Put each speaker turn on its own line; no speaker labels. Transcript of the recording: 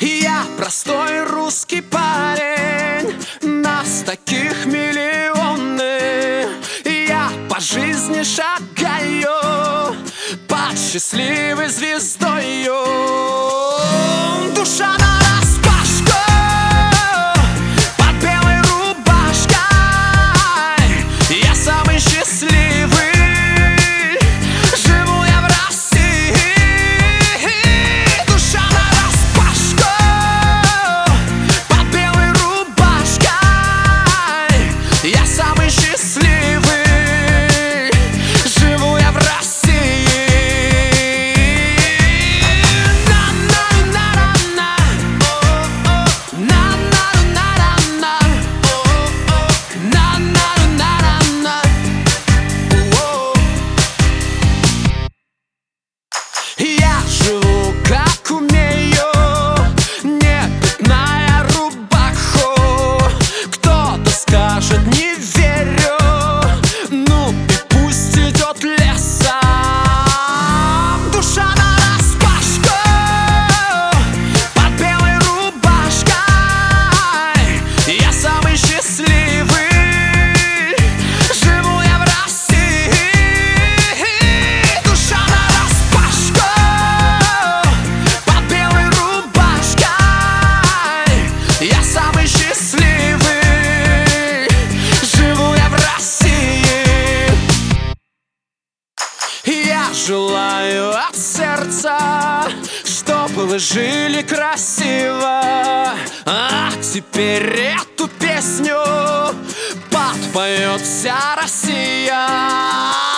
Я простой русский парень, нас таких миллионы. Я по жизни шагаю под счастливой звездою. Душа нараспашку под белой рубашкой. Я самый счастливый, живу я в России. Душа нараспашку под белой рубашкой. Я самый счастливый, живу я в России. Я живу как умею, не пятная рубаху. Кто-то скажет не верю, ну и пусть идет лесом. Душа нараспашку под белой рубашкой. Я самый счастливый, живу я в России. Душа нараспашку под белой рубашкой. Я самый счастливый, живу я в России. Я желаю от сердца, чтобы вы жили красиво. А теперь эту песню подпоет вся Россия.